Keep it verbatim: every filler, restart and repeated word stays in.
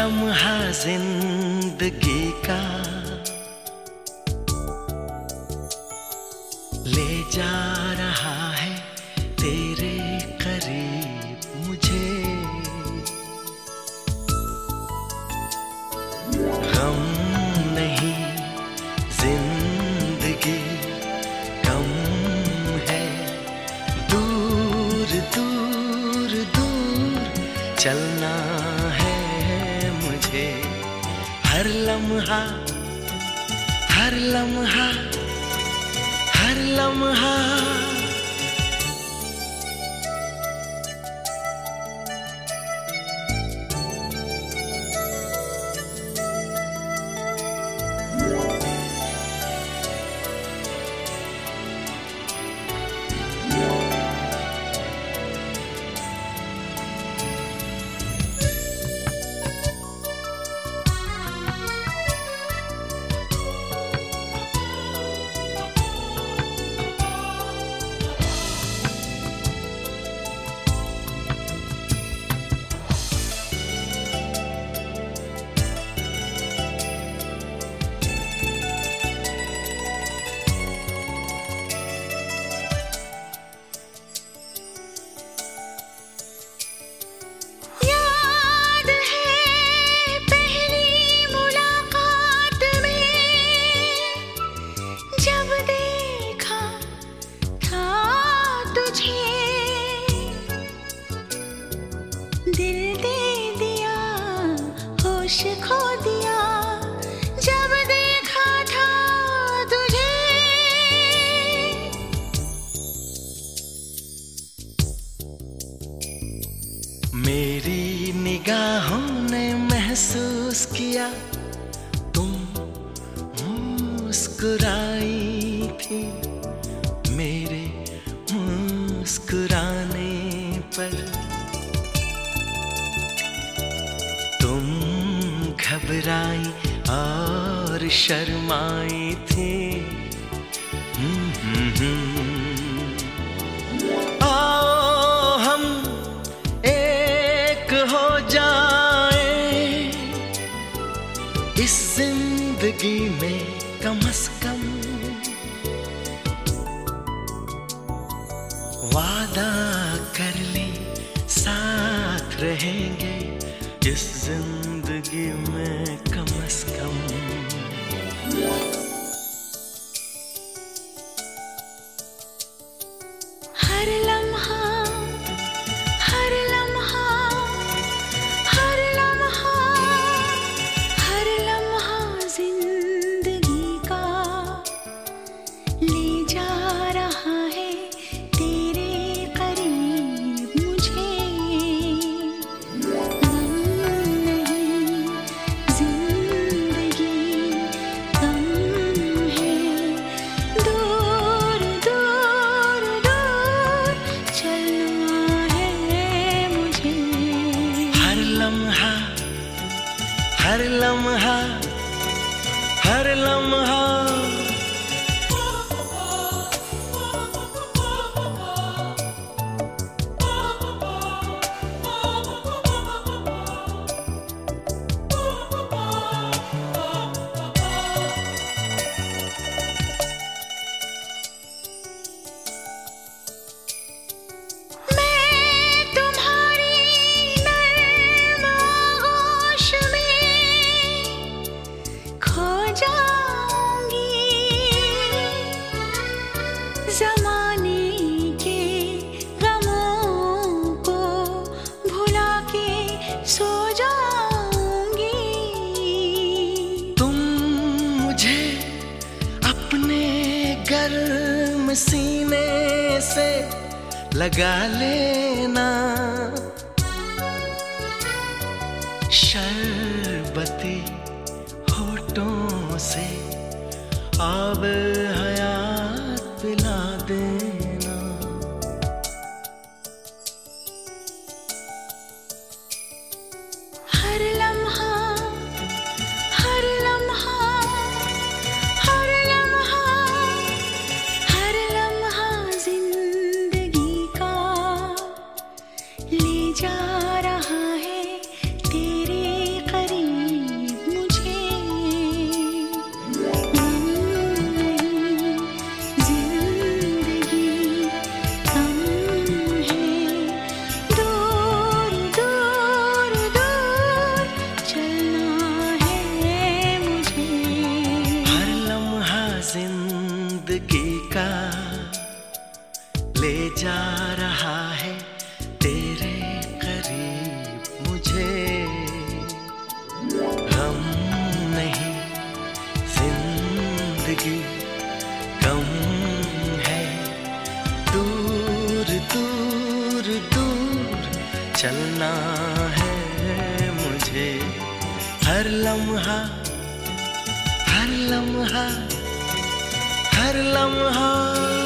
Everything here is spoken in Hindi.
लम्हा जिंदगी का ले जा रहा है तेरे करीब मुझे। गम नहीं जिंदगी कम है, दूर दूर दूर चलना है मुझे। हर लम्हा हर लम्हा हर लम्हा दिल दे दिया, होश खो दिया, जब देखा था तुझे। मेरी निगाहों ने महसूस किया तुम मुस्कुराई थी, मेरे मुस्कुराने पर तुम घबराई और शर्माई थी। आओ हम एक हो जाएं इस जिंदगी में कम से कम। वादा कर ले साथ रहेंगे इस जिंदगी में कम से कम। हर लम्हा हर लम्हा हर लम्हा हर लम्हा जिंदगी का ले जा रहा है तेरे करीब मुझे। हर लम्हा हर लम्हा ज़माने के गमों को भुला के सो जाऊंगी। तुम मुझे अपने गर्म सीने से लगा लेना, शरबती होठों से आब हयात पिला देना। हर लम्हा हर लम्हा हर लम्हा हर लम्हा जिंदगी का ले जा रहा है तेरे करीब। ले जा रहा है तेरे करीब मुझे। गम नहीं जिंदगी कम है, दूर दूर दूर चलना है मुझे। हर लम्हा हर लम्हा हर लम्हा